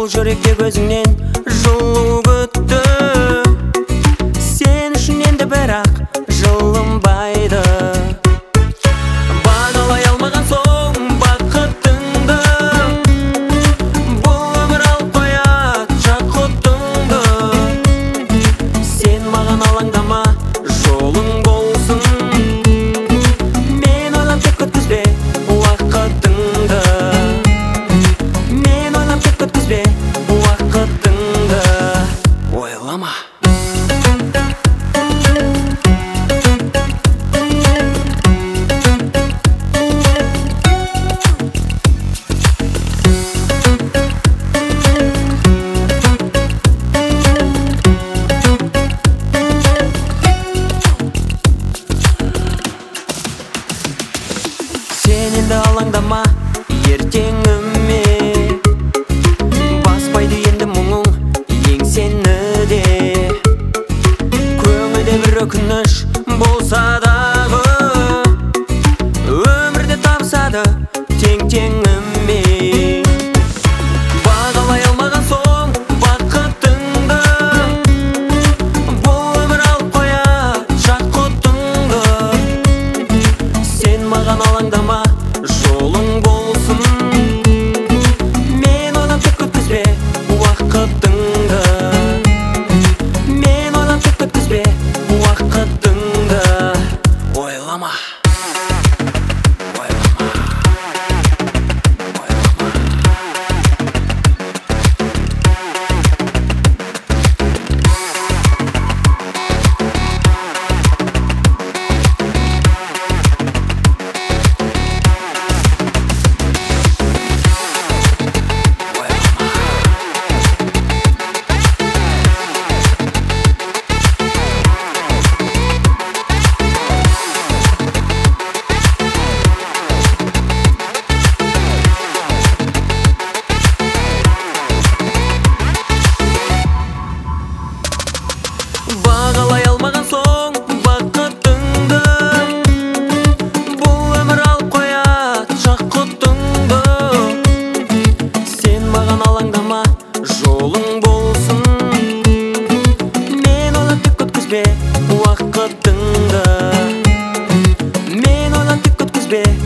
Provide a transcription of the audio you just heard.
Бұл жүректе көзіңнен жылу күтті. Сен үшін енді бірақ жылынбайды. Бағалай алмаған соң бақытыңды, бұл өмір алып қояды жақұтыңды. Сен маған алаңдама, жолың болсын. Мен ойлап көп өткізбе уақытыңды. Мен ойлап көп өткізбе уақытыңды. Ойлама. Сен енді алаңдама ертеңіме, баспайды енді мұңың еңсені де. Көңілде бір өкініш болса дағы, өмірде табысады тең-теңіме. Бағалай алмаған соң бақытыңды, бұл өмір алып қояды жақұтыңды. Сен маған алаңдама, жолың болсын. Мен ойлап көп өткізбе уақытыңды. Мен ойлап көп өткізбе уақытыңды. Ойлама. Бағалай алмаған соң бақытыңды, бұл өмір алып қояды жақұтыңды. Сен маған алаңдама, жолың болсын. Мен ойлап көп өткізбе уақытыңды. Мен ойлап көп өткізбе